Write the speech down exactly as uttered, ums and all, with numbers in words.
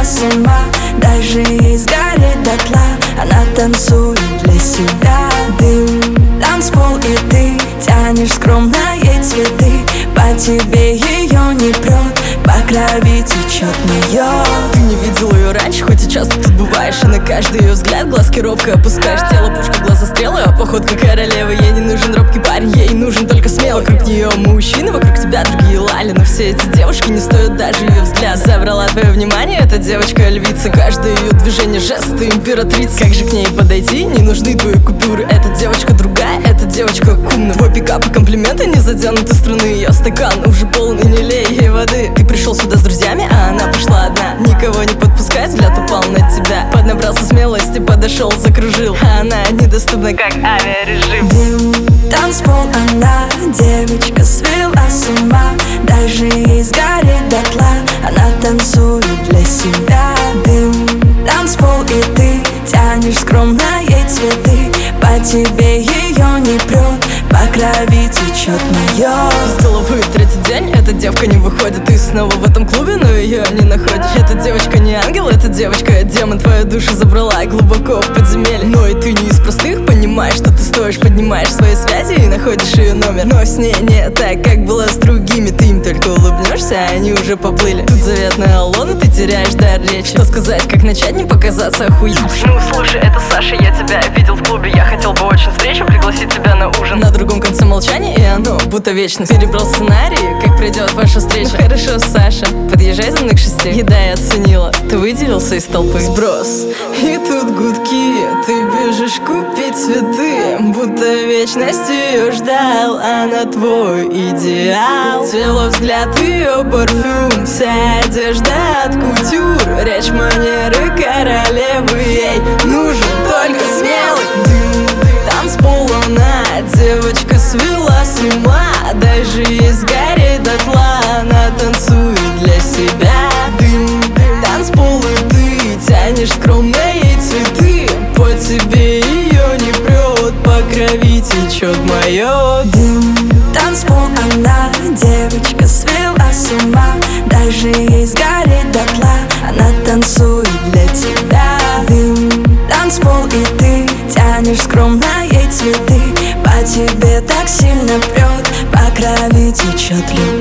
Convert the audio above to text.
с ума. Даже ей сгореть дотла, она танцует для себя. Дым, танцпол и ты тянешь скромно ей цветы. По тебе ее не прет, по крови течет майор. Ты не видел ее раньше, хоть и часто тут бываешь. И на каждый ее взгляд глазки робко опускаешь. Тело пушка, глаза стрелы, а походка королевы. Ей не нужен робкий парень, ей нужен только смелый. Вокруг нее мужчины, вокруг тебя другие лали. Но все эти девушки не стоят даже ее взгляд. Забрала твое внимание эта девочка львица. Каждое ее движение жест, ты императрица. Как же к ней подойти, не нужны твои купюры. Эта девочка другая, эта девочка кумна. Твой пикап и комплименты не затянуты струны. Ее стакан уже полный, не лей ей воды. Ты пришел сюда с друзьями, а она пошла одна. Никого не подпускай, взгляд упал на тебя. Поднабрался смелости, подошел, закружил. А она недоступна, как авиарежим. Дым, танцпол, она девочка свела с ума. Даже ей сгореть дотла, она танцует для себя. Дым, танцпол и ты тянешь скромно ей цветы. По тебе ее не прет, по крови течет майор. С головы третий день эта девка не выходит. Ты снова в этом клубе, но ее не находишь. Эта девочка не ангел, эта девочка демон. Твою душу забрала глубоко в подземелье. Но и ты не из простых, понимаешь, что ты стоишь. Поднимаешь свои связи и находишь ее номер. Но с ней не так, как было с другими. Ты им только улыбнешься, а они уже поплыли. Тут заветная Алона, ты теряешь дар речи. Что сказать, как начать, не показаться охуеть. Ну слушай, это Саша, я тебя видел в клубе. Я хотел бы очень встречу, пригласить тебя на ужин. На другом конце молчания, и оно будто вечность. Перебрал сценарий, как придет ваша встреча. Ну хорошо, Саша, подъезжай за мной к шести. Еда я оценила, ты выделился из толпы. Сброс, и тут гудки. Ты бежишь купить цветы, будто вечность ее ждал. Она твой идеал. Тело, взгляд, ее парфюм. Вся одежда от кутюр. Речь, манеры королевы. Ей нужен только смелый. Дым, танцпол, она девочка свела с ума. Даже ей сгореть дотла, она танцует для себя. Дым, танцпол и ты тянешь скромно ей цветы. По тебе ее не прет, по крови течет майор. Дым, танцпол, она девочка свела с ума. Даже ей сгореть дотла, она танцует для тебя. Дым, танцпол и ты тянешь скромно ей цветы. По тебе так сильно прет, по крови течет любовь.